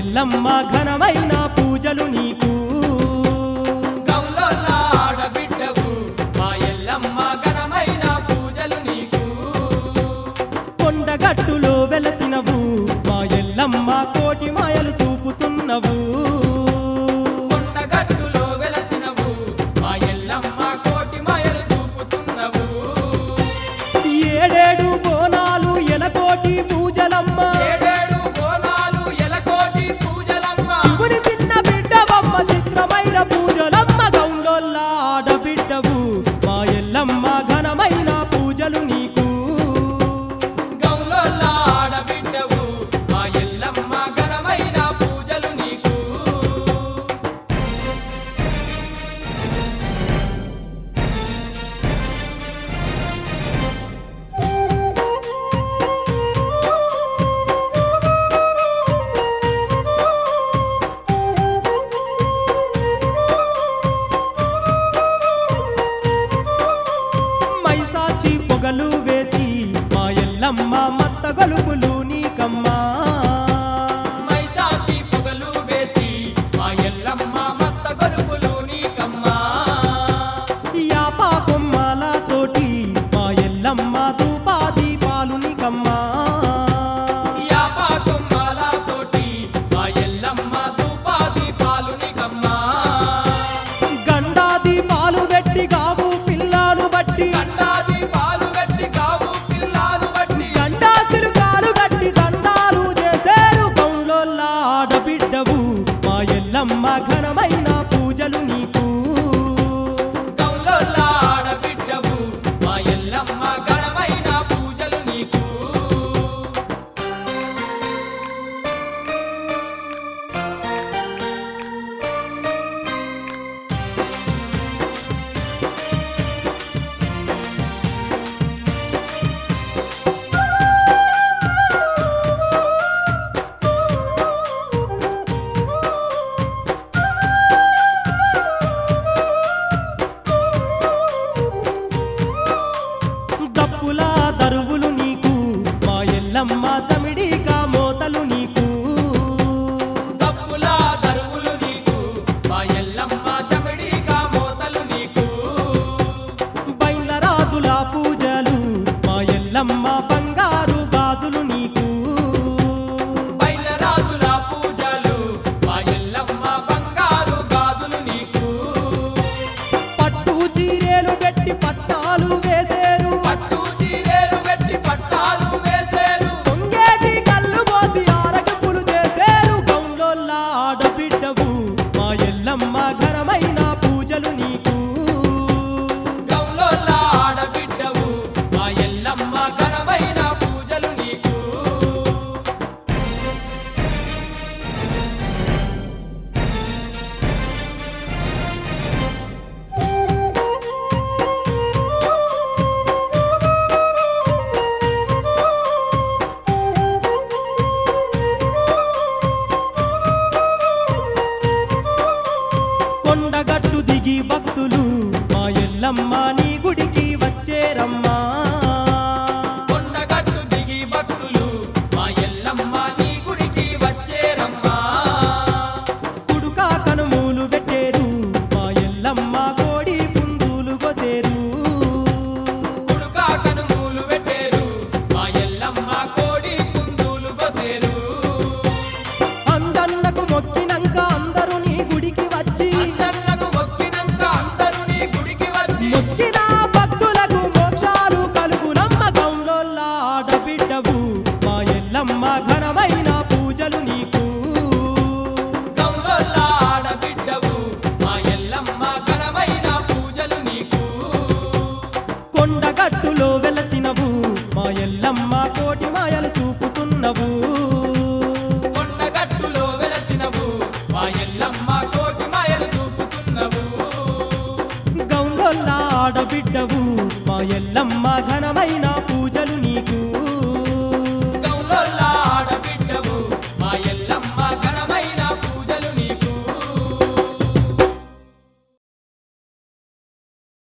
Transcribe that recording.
ఎల్లమ్మ ఘనమైన పూజలు నీకు గౌలోల ఆడబిడ్డవు మా ఎల్లమ్మ ఘనమైన పూజలు నీకు కొండగట్టులో వెలసినవు మా ఎల్లమ్మ కోటి మాయలు చూపుతున్నవు కొండగట్టులో వెలసినవు మా ఎల్లమ్మ కోటి మాయలు చూపుతున్నవు ఏడేడు బోనాలు ఎలకోటి పూజలమ్మ ఏడేడు బోనాలు ఎలకోటి పూజలమ్మ శివుని చిన్న బిడ్డవమ్మ చిత్రమైన పూజలమ్మ గౌలోల్ల ఆడబిడ్డవు మా ఎల్లమ్మ ఘనమైన పూజలు నీకు గౌలోల ఆడబిడ్డవు మా ఎల్లమ్మ ఘనమైన పూజలు నీకు మైసాచి పొగలు వేసి మా ఎల్లమ్మ మత్త గొలుపులు నీకమ్మా మైసాచి పొగలు వేసి మా ఎల్లమ్మ మత్త గొలుపులు నీకమ్మా యాపా కొమ్మలతోటి మా ఎల్లమ్మ ధూపా దీపాలు నీకమ్మా యాపా కొమ్మలతోటి మా ఎల్లమ్మ ధూపా దీపాలు నీకమ్మా గండా దీపాలు పెట్టి గావు పిల్లాను బట్టి గండాది పాలు గట్టి కావు పిల్లాలు బట్టి గండా సిరుకాలు గట్టి దండాలు చేసేరు గౌలోల్ల ఆడబిడ్డవు మా ఎల్లమ్మ ఘనమైన పూజలు నీకు గౌలోల ఆడబిడ్డవు మా ఎల్లమ్మ ఘనమైన పూజలు నీకు దప్పుల దరువులు నీకు మా ఎల్లమ్మ చమిడిగా మోతలు నీకు తప్పుల దరువులు నీకు మా ఎల్లమ్మ చమిడిగా మోతలు నీకు బైండ్ల రాజుల పూజలు మా ఎల్లమ్మ బంగారు గాజులు నీకు బయలరాజుల పూజలు మా ఎల్లమ్మ బంగారు గాజులు నీకు పట్టు చీరేలు పెట్టి పట్టాలు వేసేరు పట్టు చీరేలు పెట్టి పట్టాలు వేసేరు పొంగేటి కళ్ళు పోసి ఆరగింపులు చేసేరు గౌలోల్ల ఆడబిడ్డవు మా ఎల్లమ్మ ఘనమైన పూజలు నీకు గౌలోల ఆడబిడ్డవు మా ఎల్లమ్మ ఘనమైన పూజలు నీకు కొండగట్టు దిగి భక్తులు మా ఎల్లమ్మ నీ గుడికి వచ్చేరమ్మా కొండగట్టు దిగి భక్తులు మా ఎల్లమ్మ నీ గుడికి వచ్చేరమ్మా కుడుకా కనుమూలు పెట్టేరు మా ఎల్లమ్మ కోడి పుందులు కొసేరు కుడుకా కనుమూలు పెట్టేరు మా ఎల్లమ్మ కోడి పుందులు కొసేరు అందన్నకు మొక్కినంక అందరూ నీ గుడికి వచ్చి అందర్లకు మొక్కినంక అందరూ నీ గుడికి వచ్చి మొక్కిన భక్తులకు మోక్షాలు కలుగునమ్మ గౌలోల్ల ఆడబిడ్డవు మా ఎల్లమ్మ ఘనమైన పూజలు నీకు గౌలోల ఆడబిడ్డవు మా ఎల్లమ్మ ఘనమైన పూజలు నీకు కొండగట్టులో వెలసినవు మా ఎల్లమ్మ కోటి మాయలు చూపుతున్నవు కొండగట్టులో వెలసినవు మా ఎల్లమ్మ కోటి మాయలు చూపుతున్నవు గౌలోల్ల ఆడబిడ్డవు